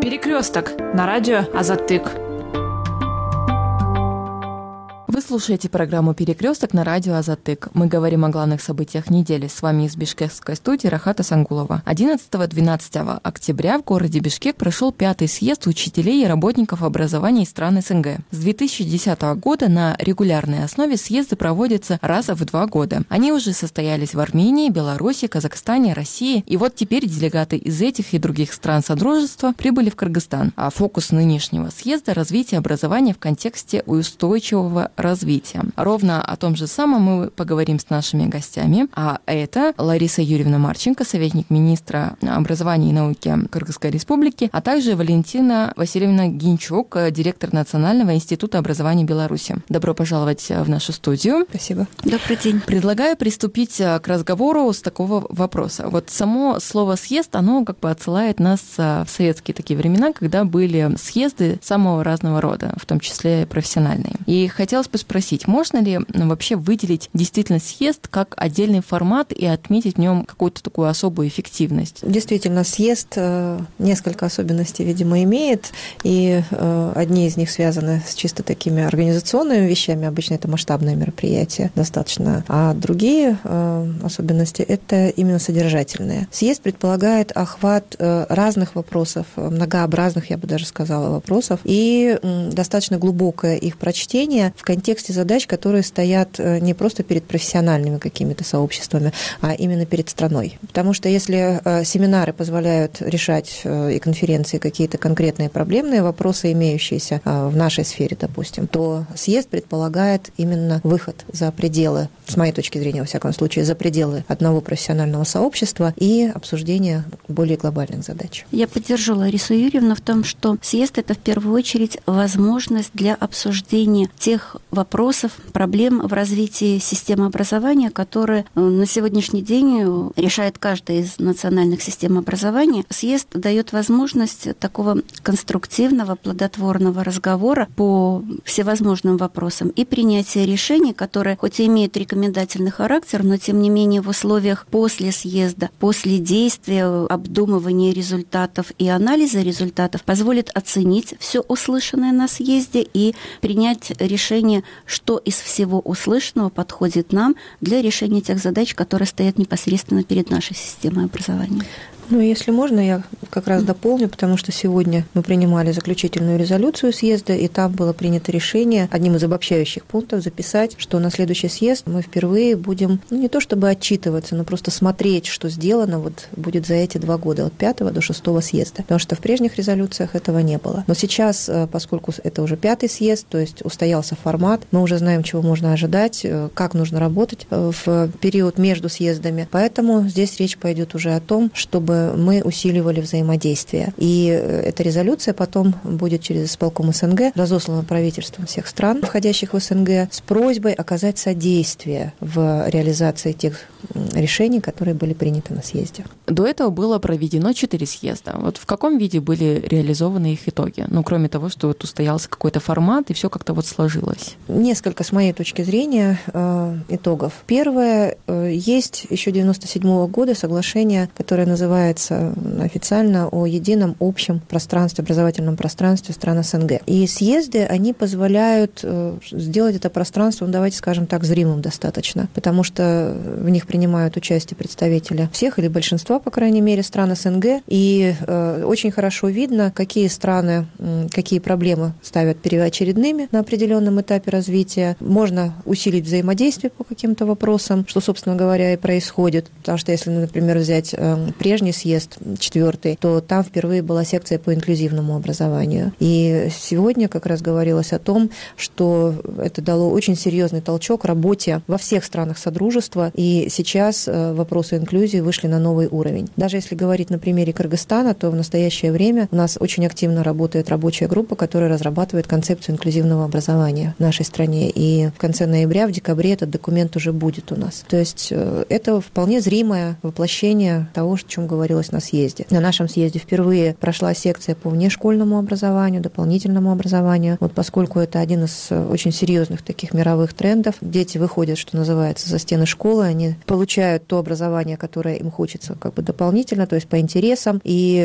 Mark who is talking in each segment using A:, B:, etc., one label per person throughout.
A: Перекресток на радио Азаттык.
B: Вы слушаете программу «Перекресток» на радио Азаттык. Мы говорим о главных событиях недели. С вами из бишкекской студии Рахат Асангулова. 11-12 октября в городе Бишкек прошел 5-й съезд учителей и работников образования из стран СНГ. С 2010 года на регулярной основе съезды проводятся раз в 2 года. Они уже состоялись в Армении, Беларуси, Казахстане, России. И вот теперь делегаты из этих и других стран Содружества прибыли в Кыргызстан. А фокус нынешнего съезда – развитие образования в контексте устойчивого развития. Ровно о том же самом мы поговорим с нашими гостями. А это Лариса Юрьевна Марченко, советник министра образования и науки Кыргызской республики, а также Валентина Васильевна Гинчук, директор Национального института образования Беларуси. Добро пожаловать в нашу студию.
C: Спасибо.
D: Добрый день.
B: Предлагаю приступить к разговору с такого вопроса. Вот само слово «съезд», оно как бы отсылает нас в советские такие времена, когда были съезды самого разного рода, в том числе профессиональные. И хотелось бы спросить, можно ли вообще выделить действительно съезд как отдельный формат и отметить в нем какую-то такую особую эффективность?
C: Действительно, съезд несколько особенностей, видимо, имеет, и одни из них связаны с чисто такими организационными вещами, обычно это масштабное мероприятие достаточно, а другие особенности – это именно содержательные. Съезд предполагает охват разных вопросов, многообразных, я бы даже сказала, вопросов, и достаточно глубокое их прочтение в контексте задач, которые стоят не просто перед профессиональными какими-то сообществами, а именно перед страной. Потому что если семинары позволяют решать и конференции какие-то конкретные проблемные вопросы, имеющиеся в нашей сфере, допустим, то съезд предполагает именно выход за пределы, с моей точки зрения, во всяком случае, за пределы одного профессионального сообщества и обсуждение более глобальных задач.
D: Я поддержу Ларису Юрьевну в том, что съезд – это в первую очередь возможность для обсуждения тех вопросов, проблем в развитии системы образования, которые на сегодняшний день решает каждая из национальных систем образования. Съезд дает возможность такого конструктивного, плодотворного разговора по всевозможным вопросам и принятия решений, которые хоть и имеют рекомендательный характер, но тем не менее в условиях после съезда, после действия, обдумывания результатов и анализа результатов позволит оценить все услышанное на съезде и принять решение, что из всего услышанного подходит нам для решения тех задач, которые стоят непосредственно перед нашей системой образования.
C: Ну, если можно, я как раз дополню, потому что сегодня мы принимали заключительную резолюцию съезда, и там было принято решение одним из обобщающих пунктов записать, что на следующий съезд мы впервые будем, не то чтобы отчитываться, но просто смотреть, что сделано вот будет за эти 2 года, от 5 до 6 съезда. Потому что в прежних резолюциях этого не было. Но сейчас, поскольку это уже 5-й съезд, то есть устоялся формат, мы уже знаем, чего можно ожидать, как нужно работать в период между съездами. Поэтому здесь речь пойдет уже о том, чтобы мы усиливали взаимодействие. И эта резолюция потом будет через исполком СНГ разослана правительством всех стран, входящих в СНГ, с просьбой оказать содействие в реализации тех решений, которые были приняты на съезде.
B: До этого было проведено 4 съезда. Вот в каком виде были реализованы их итоги? Ну, кроме того, что вот устоялся какой-то формат, и все как-то вот сложилось.
C: Несколько, с моей точки зрения, итогов. Первое, есть еще 1997 года соглашение, которое называется официально о едином общем пространстве, образовательном пространстве стран СНГ. И съезды, они позволяют сделать это пространство, давайте скажем так, зримым достаточно, потому что в них принимают участие представители всех или большинства, по крайней мере, стран СНГ, и очень хорошо видно, какие страны, какие проблемы ставят первоочередными на определенном этапе развития. Можно усилить взаимодействие по каким-то вопросам, что, собственно говоря, и происходит, потому что если, например, взять прежний съезд, 4-й, то там впервые была секция по инклюзивному образованию. И сегодня как раз говорилось о том, что это дало очень серьезный толчок работе во всех странах Содружества, и сейчас вопросы инклюзии вышли на новый уровень. Даже если говорить на примере Кыргызстана, то в настоящее время у нас очень активно работает рабочая группа, которая разрабатывает концепцию инклюзивного образования в нашей стране. И в конце ноября, в декабре этот документ уже будет у нас. То есть это вполне зримое воплощение того, о чем говорит говорилось на съезде. На нашем съезде впервые прошла секция по внешкольному образованию, дополнительному образованию. Вот поскольку это один из очень серьезных таких мировых трендов, дети выходят, что называется, за стены школы, они получают то образование, которое им хочется как бы дополнительно, то есть по интересам,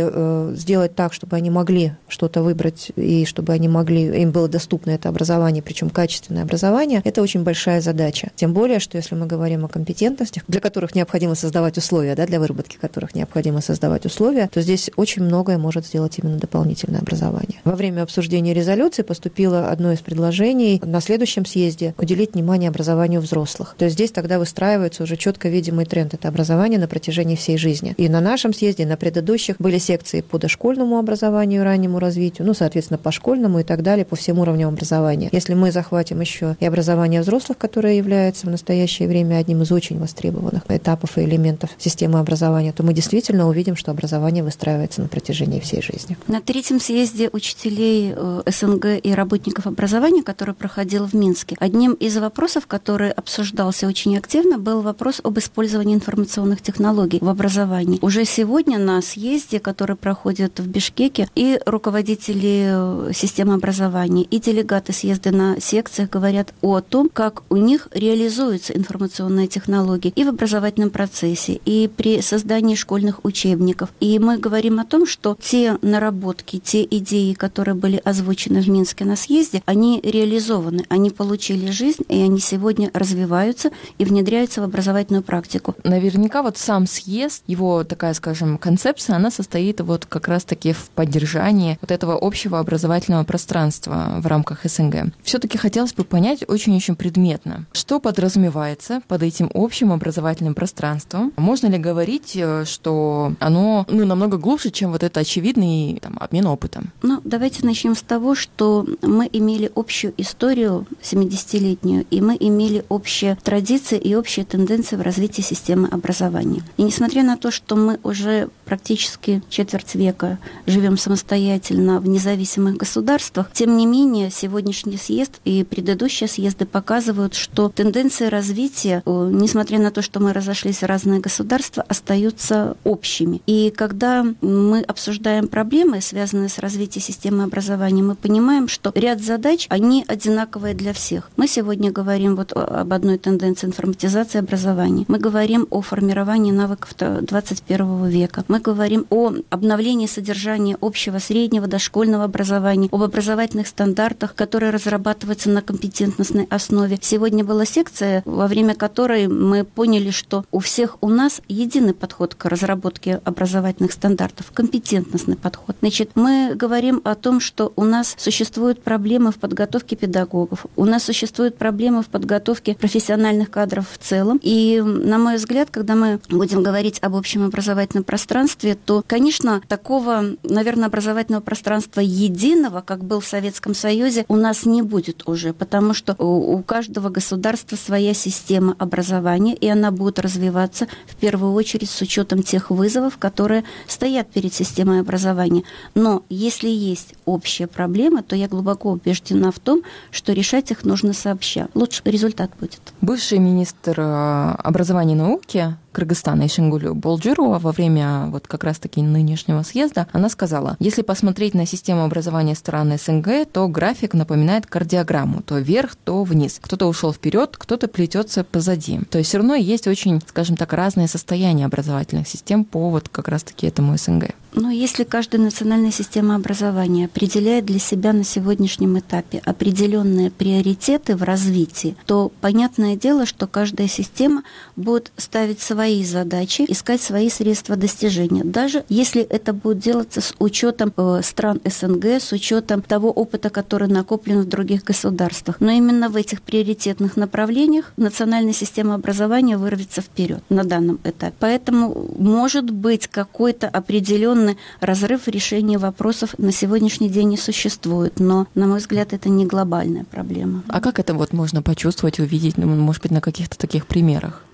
C: и сделать так, чтобы они могли что-то выбрать, и чтобы они могли, им было доступно это образование, причем качественное образование, это очень большая задача. Тем более, что если мы говорим о компетентностях, для которых необходимо создавать условия, да, для выработки которых необходимо создавать условия, то здесь очень многое может сделать именно дополнительное образование. Во время обсуждения резолюции поступило одно из предложений на следующем съезде уделить внимание образованию взрослых. То есть здесь тогда выстраивается уже четко видимый тренд. Это образование на протяжении всей жизни. И на нашем съезде, и на предыдущих были секции по дошкольному образованию, раннему развитию, ну, соответственно, по школьному и так далее, по всем уровням образования. Если мы захватим еще и образование взрослых, которое является в настоящее время одним из очень востребованных этапов и элементов системы образования, то мы действительно увидим, что образование выстраивается на протяжении всей жизни.
D: На третьем съезде учителей СНГ и работников образования, который проходил в Минске, одним из вопросов, который обсуждался очень активно, был вопрос об использовании информационных технологий в образовании. Уже сегодня на съезде, который проходит в Бишкеке, и руководители системы образования, и делегаты съезда на секциях говорят о том, как у них реализуются информационные технологии и в образовательном процессе, и при создании школьных учебников. И мы говорим о том, что те наработки, те идеи, которые были озвучены в Минске на съезде, они реализованы, они получили жизнь, и они сегодня развиваются и внедряются в образовательную практику.
B: Наверняка вот сам съезд, его такая, скажем, концепция, она состоит вот как раз-таки в поддержании вот этого общего образовательного пространства в рамках СНГ. Все-таки хотелось бы понять очень-очень предметно, что подразумевается под этим общим образовательным пространством. Можно ли говорить, что оно намного глубже, чем вот это очевидный обмен опытом?
D: Давайте начнем с того, что мы имели общую историю 70-летнюю, и мы имели общие традиции и общие тенденции в развитии системы образования. И несмотря на то, что мы уже практически четверть века живем самостоятельно в независимых государствах, тем не менее сегодняшний съезд и предыдущие съезды показывают, что тенденции развития, несмотря на то, что мы разошлись в разные государства, остаются общими. И когда мы обсуждаем проблемы, связанные с развитием системы образования, мы понимаем, что ряд задач, они одинаковые для всех. Мы сегодня говорим вот об одной тенденции информатизации образования. Мы говорим о формировании навыков 21 века. Мы говорим о обновлении содержания общего, среднего, дошкольного образования, об образовательных стандартах, которые разрабатываются на компетентностной основе. Сегодня была секция, во время которой мы поняли, что у всех у нас единый подход к разработке образовательных стандартов, компетентностный подход. Значит, мы говорим о том, что у нас существуют проблемы в подготовке педагогов, у нас существуют проблемы в подготовке профессиональных кадров в целом. И, на мой взгляд, когда мы будем говорить об общем образовательном пространстве, то, конечно, такого, наверное, образовательного пространства единого, как был в Советском Союзе, у нас не будет уже, потому что у каждого государства своя система образования, и она будет развиваться в первую очередь с учетом тех вызовов, которые стоят перед системой образования. Но если есть общие проблемы, то я глубоко убеждена в том, что решать их нужно сообща. Лучше результат будет.
B: Бывший министр образования и науки Кыргызстана Ишенгуль Болджурова во время вот как раз-таки нынешнего съезда, она сказала, если посмотреть на систему образования стран СНГ, то график напоминает кардиограмму, то вверх, то вниз. Кто-то ушел вперед, кто-то плетется позади. То есть все равно есть очень, скажем так, разные состояния образовательных систем по вот как раз-таки этому СНГ.
D: Но если каждая национальная система образования определяет для себя на сегодняшнем этапе определенные приоритеты в развитии, то понятное дело, что каждая система будет ставить свои задачи, искать свои средства достижения, даже если это будет делаться с учетом стран СНГ, с учетом того опыта, который накоплен в других государствах. Но именно в этих приоритетных направлениях национальная система образования вырвется вперед на данном этапе. Поэтому может быть какой-то определенный разрыв в решении вопросов на сегодняшний день не существует, но, на мой взгляд, это не глобальная проблема.
B: А как это вот можно почувствовать, увидеть, может быть, на каких-то таких примерах?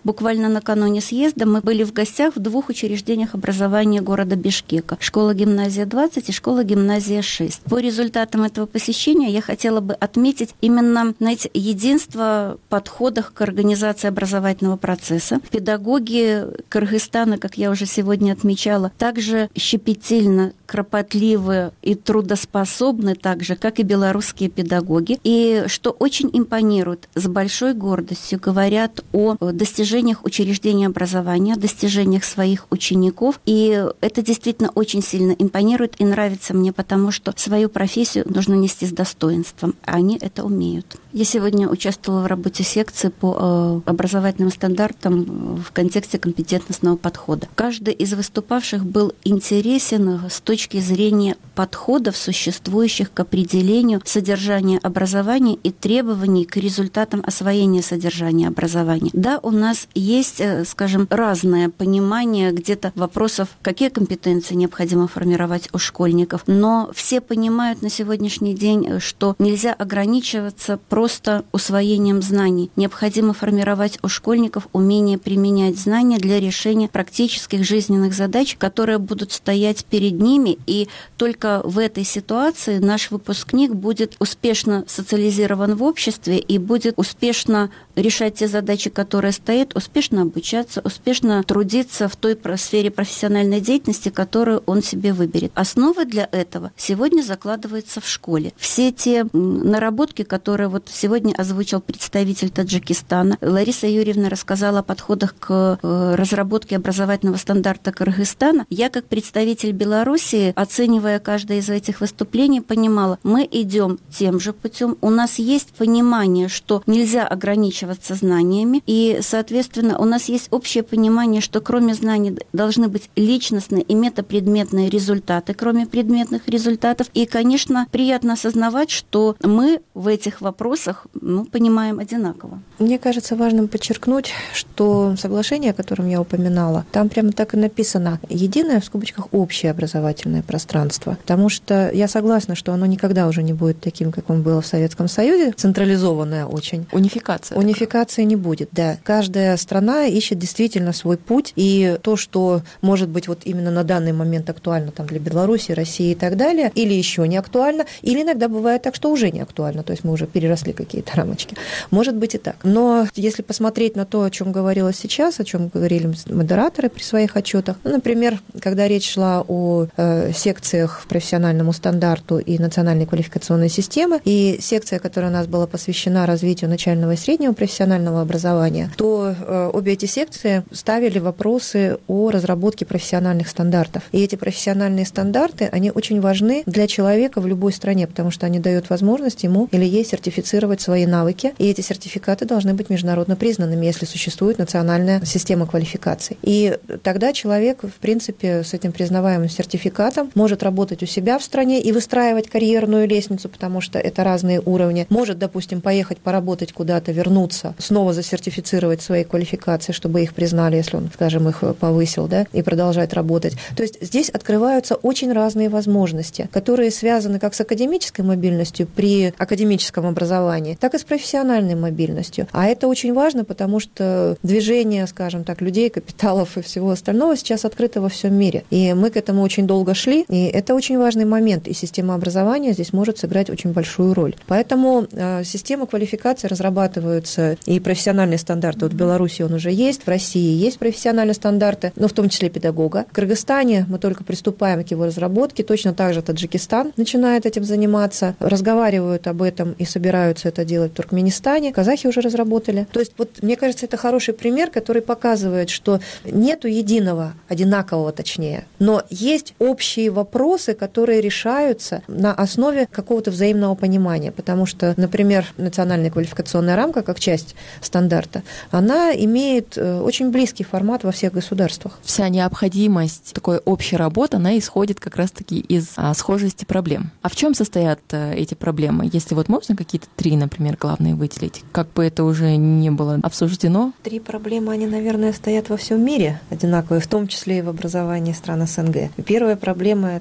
D: буквально накануне съезда мы были в гостях в 2 учреждениях образования города Бишкека. Школа-гимназия 20 и школа-гимназия 6. По результатам этого посещения я хотела бы отметить именно, знаете, единство в подходах к организации образовательного процесса. Педагоги Кыргызстана, как я уже сегодня отмечала, также щепетильно, кропотливы и трудоспособны, так же, как и белорусские педагоги. И что очень импонирует, с большой гордостью говорят о достижениях учреждений образования, достижениях своих учеников. И это действительно очень сильно импонирует и нравится мне, потому что свою профессию нужно нести с достоинством, а они это умеют. Я сегодня участвовала в работе секции по образовательным стандартам в контексте компетентностного подхода. Каждый из выступавших был интересен с точки зрения подходов, существующих к определению содержания образования и требований к результатам освоения содержания образования. Да, у нас есть, скажем, разное понимание где-то вопросов, какие компетенции необходимо формировать у школьников, но все понимают на сегодняшний день, что нельзя ограничиваться просто усвоением знаний. Необходимо формировать у школьников умение применять знания для решения практических жизненных задач, которые будут стоять перед ними, и только в этой ситуации наш выпускник будет успешно социализирован в обществе и будет успешно решать те задачи, которые стоят, успешно обучаться, успешно трудиться в той сфере профессиональной деятельности, которую он себе выберет. Основа для этого сегодня закладывается в школе. Все те наработки, которые вот сегодня озвучил представитель Таджикистана, Лариса Юрьевна рассказала о подходах к разработке образовательного стандарта Кыргызстана. Я, как представитель Беларуси, оценивая каждое из этих выступлений, понимала, мы идем тем же путем. У нас есть понимание, что нельзя ограничиваться знаниями, и, соответственно, у нас есть общее понимание, что кроме знаний должны быть личностные и метапредметные результаты, кроме предметных результатов. И, конечно, приятно осознавать, что мы в этих вопросах понимаем одинаково.
C: Мне кажется важным подчеркнуть, что соглашение, о котором я упоминала, там прямо так и написано «единое, в скобочках, общее образовательное пространство». Потому что я согласна, что оно никогда уже не будет таким, как он было в Советском Союзе, централизованное очень.
B: Унификация.
C: Унификации не будет, да. Каждая страна ищет действительно свой путь, и то, что может быть вот именно на данный момент актуально там, для Беларуси, России и так далее, или еще не актуально, или иногда бывает так, что уже не актуально, то есть мы уже переросли какие-то рамочки. Может быть и так. Но если посмотреть на то, о чем говорилось сейчас, о чем говорили модераторы при своих отчетах, например, когда речь шла о секциях в профессиональному стандарту и национальной квалификационной системы, и секция, которая у нас была посвящена развитию начального и среднего профессионального образования, то обе эти секции ставили вопросы о разработке профессиональных стандартов. И эти профессиональные стандарты, они очень важны для человека в любой стране, потому что они дают возможность ему или ей сертифицировать свои навыки, и эти сертификаты должны быть международно признанными, если существует национальная система квалификаций. И тогда человек, в принципе, с этим признаваемым сертификатом может работать у себя в стране и выстраивать карьерную лестницу, потому что это разные уровни. Может, допустим, поехать поработать куда-то, вернуться, снова засертифицировать свои квалификации, чтобы их признали, если он, скажем, их повысил, да, и продолжать работать. То есть здесь открываются очень разные возможности, которые связаны как с академической мобильностью при академическом образовании, так и с профессиональной мобильностью. А это очень важно, потому что движение, скажем так, людей, капиталов и всего остального сейчас открыто во всем мире. И мы к этому очень долго шли, и это очень важный момент, и система образования здесь может сыграть очень большую роль. Поэтому система квалификации разрабатываются, и профессиональные стандарты. Вот в Беларуси он уже есть, в России есть профессиональные стандарты, но в том числе педагога. В Кыргызстане мы только приступаем к его разработке, точно так же Таджикистан начинает этим заниматься, разговаривают об этом и собираются это делать в Туркменистане, казахи уже разработали. То есть вот мне кажется, это хороший пример, который показывает, что нету единого, одинакового точнее, но есть общие вопросы, которые решаются на основе какого-то взаимного понимания, потому что, например, национальная квалификационная рамка, как часть стандарта, она имеет очень близкий формат во всех государствах.
B: Вся необходимость такой общей работы, она исходит как раз-таки из схожести проблем. А в чем состоят эти проблемы? Если вот можно какие-то 3, например, главные выделить, как бы это уже не было обсуждено?
C: 3 проблемы, они, наверное, стоят во всем мире одинаковые, в том числе и в образовании стран СНГ. Первая проблема – это вот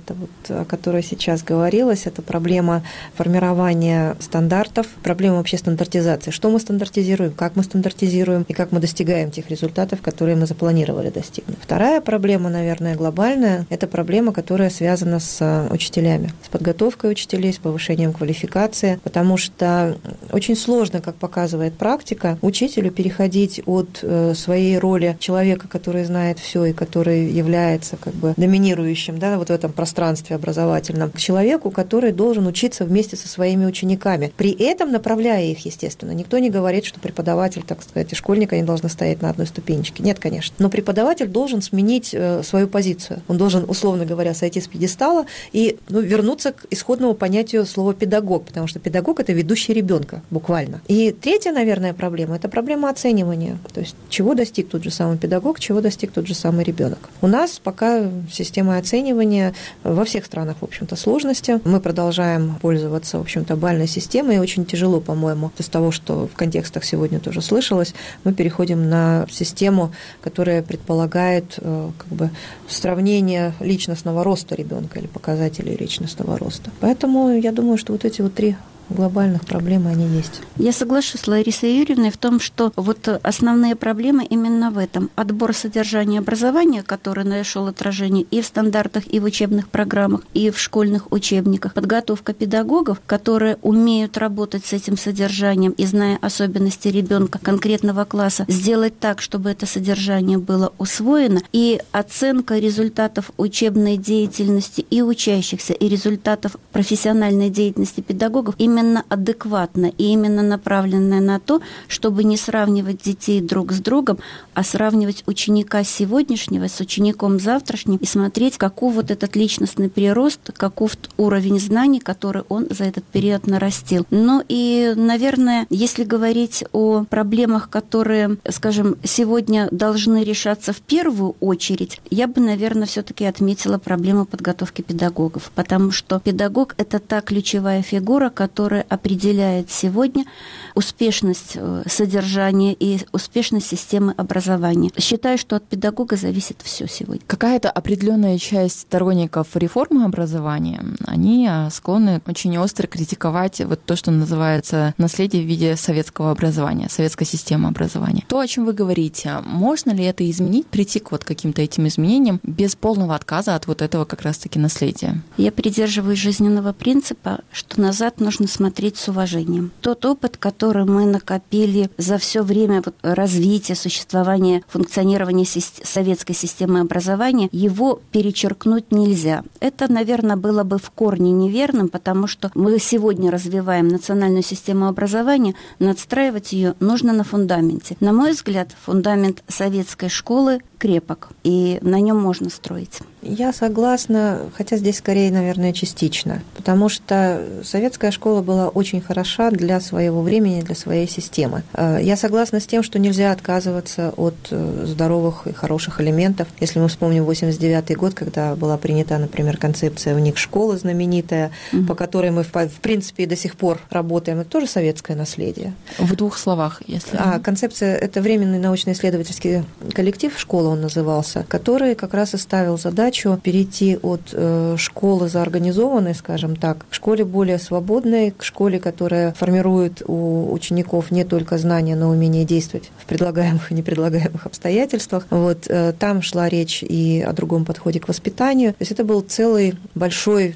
C: о которой сейчас говорилось, это проблема формирования стандартов, проблема вообще стандартизации. Что мы стандартизируем, как мы стандартизируем и как мы достигаем тех результатов, которые мы запланировали достигнуть. Вторая проблема, наверное, глобальная, это проблема, которая связана с учителями, с подготовкой учителей, с повышением квалификации, потому что очень сложно, как показывает практика, учителю переходить от своей роли человека, который знает все и который является как бы доминирующим, да, вот в этом пространстве образовательном, к человеку, который должен учиться вместе со своими учениками, при этом направляя их, естественно. Никто не говорит, что преподаватель, так сказать, и школьник, они должны стоять на одной ступенечке. Нет, конечно. Но преподаватель должен сменить свою позицию. Он должен, условно говоря, сойти с пьедестала и вернуться к исходному понятию слова «педагог», потому что педагог – это ведущий ребенка, буквально. И третья, наверное, проблема – это проблема оценивания. То есть чего достиг тот же самый педагог, чего достиг тот же самый ребенок. У нас пока система оценивания во всех странах, в общем-то, сложности. Мы продолжаем пользоваться, в общем-то, бальной системой, и очень тяжело, по-моему, из того, что в контекстах сегодня тоже слышалось, мы переходим на систему, которая предполагает как бы сравнение личностного роста ребенка или показателей личностного роста. Поэтому я думаю, что вот эти вот три глобальных проблемы, они есть.
D: Я соглашусь с Ларисой Юрьевной в том, что вот основные проблемы именно в этом. Отбор содержания образования, который нашел отражение и в стандартах, и в учебных программах, и в школьных учебниках. Подготовка педагогов, которые умеют работать с этим содержанием и, зная особенности ребенка конкретного класса, сделать так, чтобы это содержание было усвоено. И оценка результатов учебной деятельности и учащихся, и результатов профессиональной деятельности педагогов именно адекватно и именно направленная на то, чтобы не сравнивать детей друг с другом, а сравнивать ученика сегодняшнего с учеником завтрашним и смотреть, каков вот этот личностный прирост, каков уровень знаний, который он за этот период нарастил. Ну и, наверное, если говорить о проблемах, которые, скажем, сегодня должны решаться в первую очередь, я бы, наверное, все-таки отметила проблему подготовки педагогов, потому что педагог – это та ключевая фигура, которая определяет сегодня успешность содержания и успешность системы образования. Считаю, что от педагога зависит все сегодня.
B: Какая-то определенная часть сторонников реформы образования, они склонны очень остро критиковать вот то, что называется наследие в виде советского образования, советской системы образования. То, о чем вы говорите, можно ли это изменить, прийти к вот каким-то этим изменениям без полного отказа от вот этого как раз-таки наследия?
D: Я придерживаюсь жизненного принципа, что назад нужно смотреть с уважением. Тот опыт, который мы накопили за все время развития, существования, функционирования советской системы образования, его перечеркнуть нельзя. Это, наверное, было бы в корне неверным, потому что мы сегодня развиваем национальную систему образования, надстраивать ее нужно на фундаменте. На мой взгляд, фундамент советской школы крепок, и на нем можно строить.
C: Я согласна, хотя здесь скорее, наверное, частично, потому что советская школа была очень хороша для своего времени, для своей системы. Я согласна с тем, что нельзя отказываться от здоровых и хороших элементов. Если мы вспомним 1989 год, когда была принята, например, концепция «Вник школы» знаменитая, по которой мы, в принципе, и до сих пор работаем, это тоже советское наследие.
B: В двух словах, если...
C: Концепция – это временный научно-исследовательский коллектив, школа он назывался, который как раз и ставил задачу перейти от школы заорганизованной, скажем так, к школе более свободной, к школе, которая формирует у учеников не только знания, но и умение действовать в предлагаемых и непредлагаемых обстоятельствах. Вот там шла речь и о другом подходе к воспитанию. То есть это был целый большая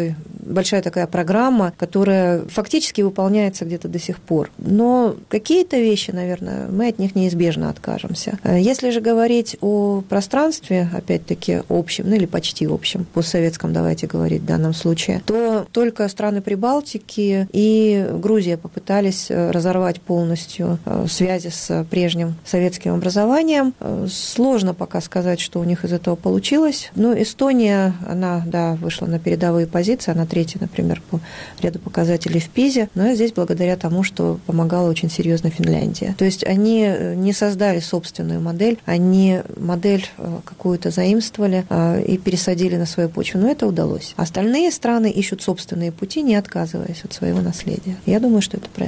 C: такая программа, которая фактически выполняется где-то до сих пор. Но какие-то вещи, наверное, мы от них неизбежно откажемся. Если же говорить о пространстве, опять-таки, общем, или почти общем, постсоветском, давайте говорить в данном случае, то только страны Прибалтики и Грузия попытались разорвать полностью связи с прежним советским образованием. Сложно пока сказать, что у них из этого получилось. Но Эстония, она, вышла на передовые позиции, она третья, например, по ряду показателей в ПИЗе, но здесь благодаря тому, что помогала очень серьезно Финляндия. То есть они не создали собственную модель, они модель какую-то заимствовали и пересадили на свою почву, но это удалось. Остальные страны ищут собственные пути, не отказываясь от своего наследия. Я думаю, что это правильно.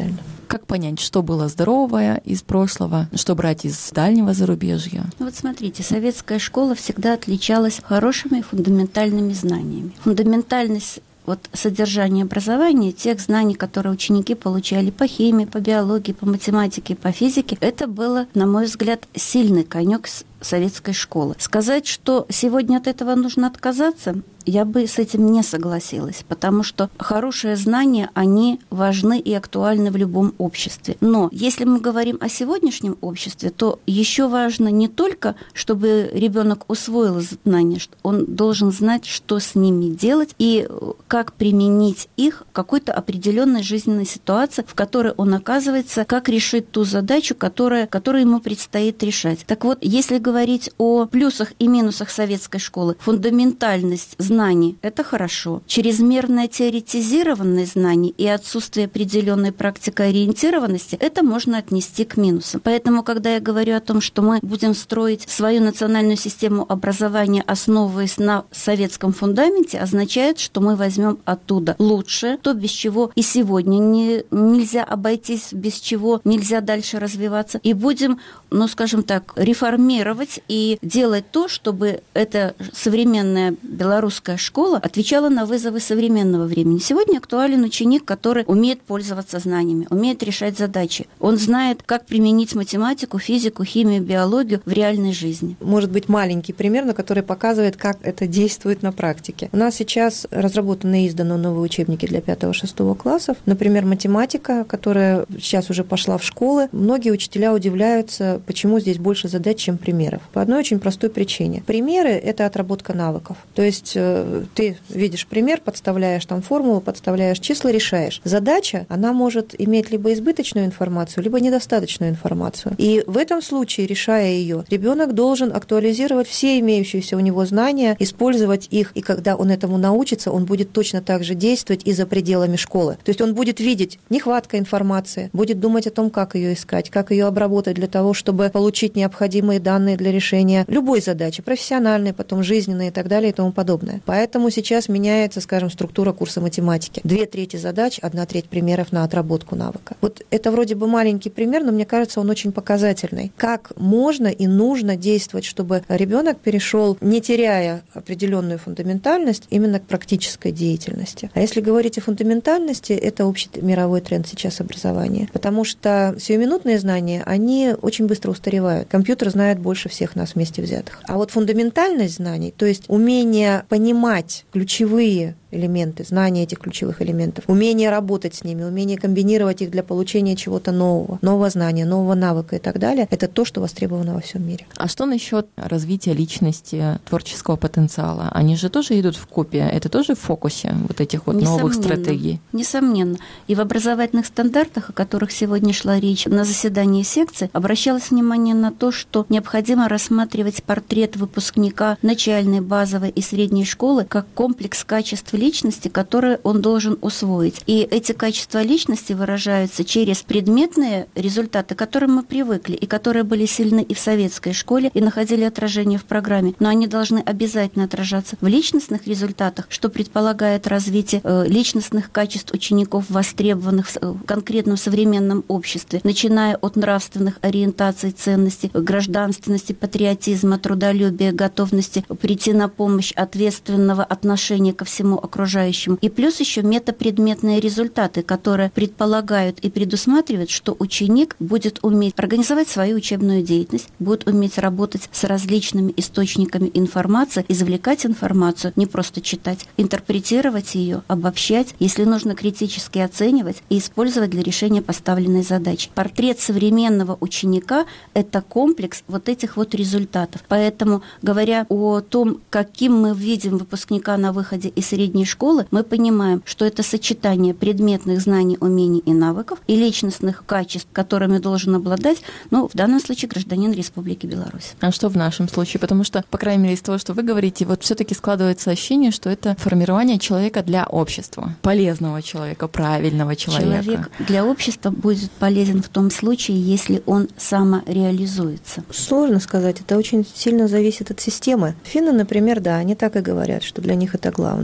B: Как понять, что было здоровое из прошлого, что брать из дальнего зарубежья?
D: Вот смотрите, советская школа всегда отличалась хорошими фундаментальными знаниями. Фундаментальность содержание образования, тех знаний, которые ученики получали по химии, по биологии, по математике, по физике, это было, на мой взгляд, сильный конек советской школы. Сказать, что сегодня от этого нужно отказаться, я бы с этим не согласилась, потому что хорошие знания, они важны и актуальны в любом обществе. Но если мы говорим о сегодняшнем обществе, то еще важно не только, чтобы ребенок усвоил знания, он должен знать, что с ними делать и как применить их в какой-то определенной жизненной ситуации, в которой он оказывается, как решить ту задачу, которую ему предстоит решать. Так вот, если говорить о плюсах и минусах советской школы, фундаментальность знаний – это хорошо. Чрезмерное теоретизированное знание и отсутствие определенной практикоориентированности – это можно отнести к минусам. Поэтому, когда я говорю о том, что мы будем строить свою национальную систему образования, основываясь на советском фундаменте, означает, что мы возьмем оттуда лучшее, то, без чего и сегодня нельзя обойтись, без чего нельзя дальше развиваться, и будем, скажем так, реформировать и делать то, чтобы эта современная белорусская школа отвечала на вызовы современного времени. Сегодня актуален ученик, который умеет пользоваться знаниями, умеет решать задачи. Он знает, как применить математику, физику, химию, биологию в реальной жизни.
C: Может быть, маленький пример, на который показывает, как это действует на практике. У нас сейчас разработаны и изданы новые учебники для 5-6 классов. Например, математика, которая сейчас уже пошла в школы. Многие учителя удивляются, почему здесь больше задач, чем примеров. По одной очень простой причине. Примеры – это отработка навыков. То есть ты видишь пример, подставляешь там формулу, подставляешь числа, решаешь. Задача, она может иметь либо избыточную информацию, либо недостаточную информацию. И в этом случае, решая ее, ребенок должен актуализировать все имеющиеся у него знания, использовать их, и когда он этому научится, он будет точно так же действовать и за пределами школы. То есть он будет видеть нехватка информации, будет думать о том, как ее искать, как ее обработать для того, чтобы получить необходимые данные для решения любой задачи, профессиональной, потом жизненной и так далее и тому подобное. Поэтому сейчас меняется, скажем, структура курса математики. 2/3 задач, 1/3 примеров на отработку навыка. Вот это вроде бы маленький пример, но мне кажется, он очень показательный. Как можно и нужно действовать, чтобы ребенок перешел, не теряя определенную фундаментальность, именно к практической деятельности. А если говорить о фундаментальности, это общий мировой тренд сейчас образования. Потому что сиюминутные знания, они очень быстро устаревают. Компьютер знает больше всех нас вместе взятых. А вот фундаментальность знаний, то есть умение понимать ключевые элементы, знание этих ключевых элементов, умение работать с ними, умение комбинировать их для получения чего-то нового, нового знания, нового навыка и так далее, это то, что востребовано во всем мире.
B: А что насчет развития личности, творческого потенциала? Они же тоже идут вкупе, это тоже в фокусе вот этих вот новых стратегий?
D: Несомненно. И в образовательных стандартах, о которых сегодня шла речь на заседании секции, обращалось внимание на то, что необходимо рассматривать портрет выпускника начальной, базовой и средней школы как комплекс качеств личности, которые он должен усвоить. И эти качества личности выражаются через предметные результаты, к которым мы привыкли, и которые были сильны и в советской школе, и находили отражение в программе. Но они должны обязательно отражаться в личностных результатах, что предполагает развитие личностных качеств учеников, востребованных в конкретном современном обществе, начиная от нравственных ориентаций, ценностей, гражданственности, патриотизма, трудолюбия, готовности прийти на помощь, ответственного отношения ко всему окружающему. И плюс еще метапредметные результаты, которые предполагают и предусматривают, что ученик будет уметь организовать свою учебную деятельность, будет уметь работать с различными источниками информации, извлекать информацию, не просто читать, интерпретировать ее, обобщать, если нужно критически оценивать и использовать для решения поставленной задачи. Портрет современного ученика – это комплекс вот этих вот результатов. Поэтому, говоря о том, каким мы видим выпускника на выходе из средней школы, мы понимаем, что это сочетание предметных знаний, умений и навыков и личностных качеств, которыми должен обладать, в данном случае гражданин Республики Беларусь.
B: А что в нашем случае? Потому что, по крайней мере, из того, что вы говорите, вот все-таки складывается ощущение, что это формирование человека для общества, полезного человека, правильного человека.
D: Человек для общества будет полезен в том случае, если он самореализуется.
C: Сложно сказать, это очень сильно зависит от системы. Финны, например, да, они так и говорят, что для них это главное. А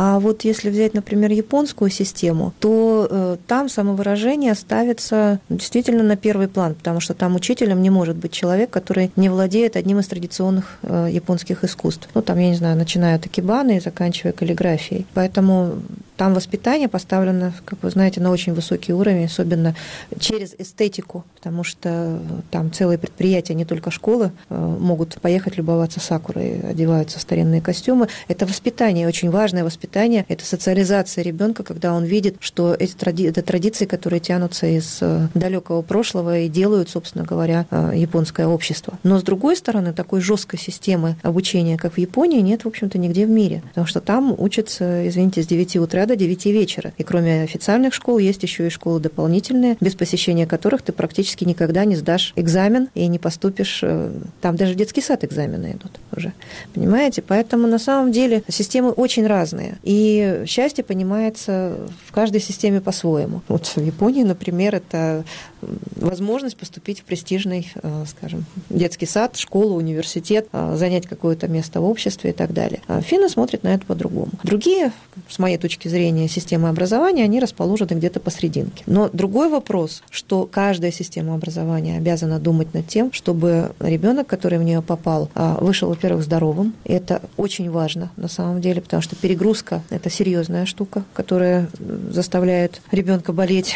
C: А вот если взять, например, японскую систему, то там самовыражение ставится действительно на первый план, потому что там учителем не может быть человек, который не владеет одним из традиционных японских искусств. Ну, там, я не знаю, начиная от икебаны и заканчивая каллиграфией. Поэтому там воспитание поставлено, как вы знаете, на очень высокий уровень, особенно через эстетику, потому что там целые предприятия, не только школы, могут поехать любоваться сакурой, одеваются в старинные костюмы. Это воспитание, очень важное воспитание, это социализация ребенка, когда он видит, что это традиции, которые тянутся из далекого прошлого и делают, собственно говоря, японское общество. Но, с другой стороны, такой жесткой системы обучения, как в Японии, нет, в общем-то, нигде в мире, потому что там учатся, извините, с 9 утра до 9 вечера. И кроме официальных школ есть еще и школы дополнительные, без посещения которых ты практически никогда не сдашь экзамен и не поступишь. Там даже в детский сад экзамены идут уже. Понимаете? Поэтому на самом деле системы очень разные. И счастье понимается в каждой системе по-своему. Вот в Японии, например, это возможность поступить в престижный, скажем, детский сад, школу, университет, занять какое-то место в обществе и так далее. Финны смотрят на это по-другому. Другие, с моей точки зрения, системы образования, они расположены где-то посрединке. Но другой вопрос, что каждая система образования обязана думать над тем, чтобы ребенок, который в нее попал, вышел, во-первых, здоровым. И это очень важно на самом деле, потому что перегрузка – это серьезная штука, которая заставляет ребенка болеть.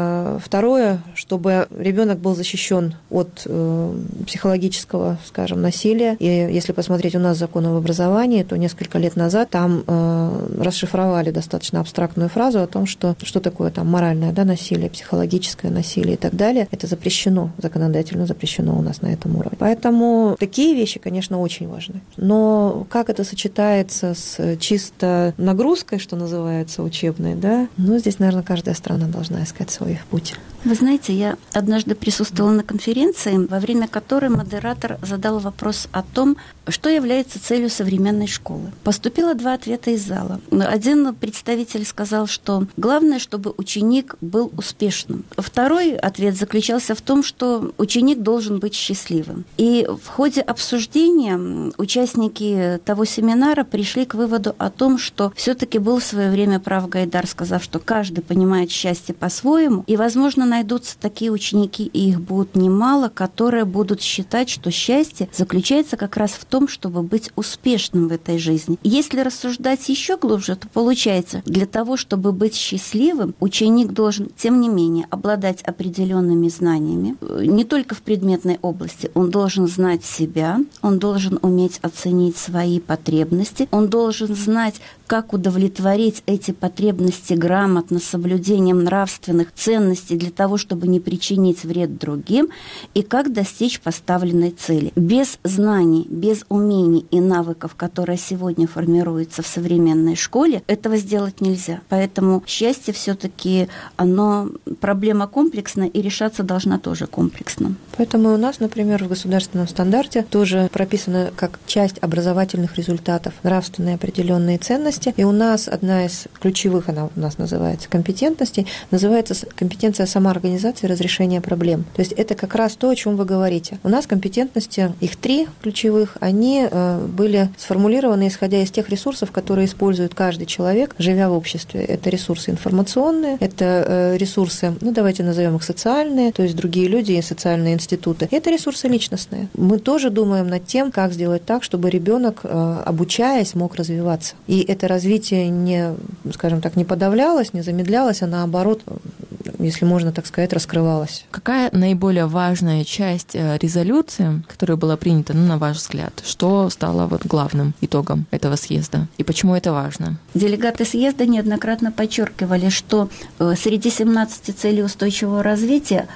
C: Второе, чтобы ребенок был защищен от психологического, скажем, насилия. И если посмотреть у нас закон об образовании, то несколько лет назад там расшифровали достаточно абстрактную фразу о том, что такое там моральное, да, насилие, психологическое насилие и так далее. Это запрещено, законодательно запрещено у нас на этом уровне. Поэтому такие вещи, конечно, очень важны. Но как это сочетается с чисто нагрузкой, что называется, учебной, да, ну, здесь, наверное, каждая страна должна искать свой путь.
D: Вы знаете, я однажды присутствовала на конференции, во время которой модератор задал вопрос о том, что является целью современной школы. Поступило 2 ответа из зала. Один представитель сказал, что главное, чтобы ученик был успешным. Второй ответ заключался в том, что ученик должен быть счастливым. И в ходе обсуждения участники того семинара пришли к выводу о том, что все-таки был в свое время прав Гайдар, сказав, что каждый понимает счастье по-своему, и, возможно, найдутся такие ученики, и их будут немало, которые будут считать, что счастье заключается как раз в том, чтобы быть успешным в этой жизни. Если рассуждать еще глубже, то получается, для того, чтобы быть счастливым, ученик должен, тем не менее, обладать определенными знаниями, не только в предметной области. Он должен знать себя, он должен уметь оценить свои потребности, он должен знать, как удовлетворить эти потребности грамотно, с соблюдением нравственных ценностей для того, чтобы не причинить вред другим, и как достичь поставленной цели. Без знаний, без умений и навыков, которые сегодня формируются в современной школе, этого сделать нельзя. Поэтому счастье все-таки, оно проблема комплексная, и решаться должна тоже комплексно.
C: Поэтому у нас, например, в государственном стандарте тоже прописано как часть образовательных результатов нравственные определенные ценности. И у нас одна из ключевых, она у нас называется компетентностей, называется компетенция самоорганизации и разрешения проблем. То есть это как раз то, о чем вы говорите. У нас компетентности, их 3 ключевых, они были сформулированы исходя из тех ресурсов, которые использует каждый человек, живя в обществе. Это ресурсы информационные, это ресурсы, ну давайте назовем их социальные, то есть другие люди и социальные институты. Это ресурсы личностные. Мы тоже думаем над тем, как сделать так, чтобы ребенок, обучаясь, мог развиваться. И это развитие не, скажем так, не подавлялось, не замедлялось, а наоборот, если можно так сказать, раскрывалось.
B: Какая наиболее важная часть резолюции, которая была принята, ну, на ваш взгляд, что стало вот главным итогом этого съезда? И почему это важно?
D: Делегаты съезда неоднократно подчеркивали, что среди 17 целей устойчивого развития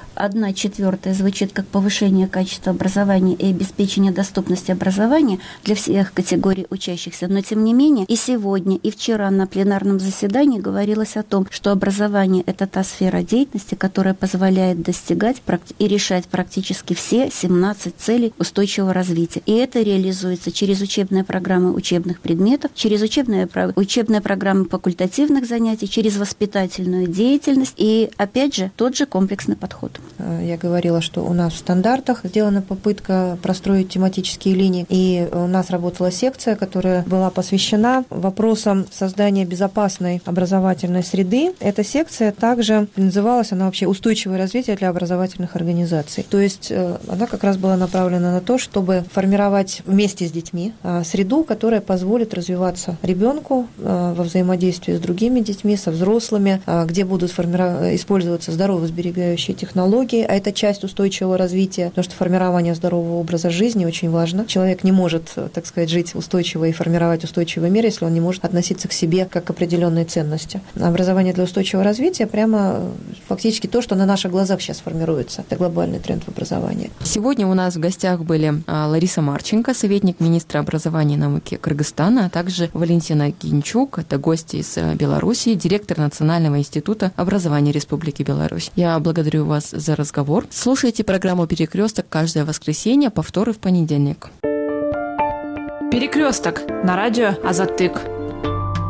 D: 1/4 звучит как повышение качества образования и обеспечение доступности образования для всех категорий учащихся. Но, тем не менее, и сегодня, и вчера на пленарном заседании говорилось о том, что образование – это та сфера деятельности, деятельности, которая позволяет достигать и решать практически все 17 целей устойчивого развития. И это реализуется через учебные программы учебных предметов, через учебные программы факультативных занятий, через воспитательную деятельность и, опять же, тот же комплексный подход.
C: Я говорила, что у нас в стандартах сделана попытка простроить тематические линии, и у нас работала секция, которая была посвящена вопросам создания безопасной образовательной среды. Эта секция также называлась, она вообще «Устойчивое развитие для образовательных организаций». То есть она как раз была направлена на то, чтобы формировать вместе с детьми среду, которая позволит развиваться ребенку во взаимодействии с другими детьми, со взрослыми, где будут использоваться здоровосберегающие технологии, а это часть устойчивого развития, потому что формирование здорового образа жизни очень важно. Человек не может, так сказать, жить устойчиво и формировать устойчивый мир, если он не может относиться к себе как к определенной ценности. Образование для устойчивого развития прямо фактически то, что на наших глазах сейчас формируется. Это глобальный тренд в образовании.
B: Сегодня у нас в гостях были Лариса Марченко, советник министра образования и науки Кыргызстана, а также Валентина Гинчук, это гости из Беларуси, директор Национального института образования Республики Беларусь. Я благодарю вас за разговор. Слушайте программу «Перекресток» каждое воскресенье, повторы в понедельник.
A: Перекресток на радио Азаттык.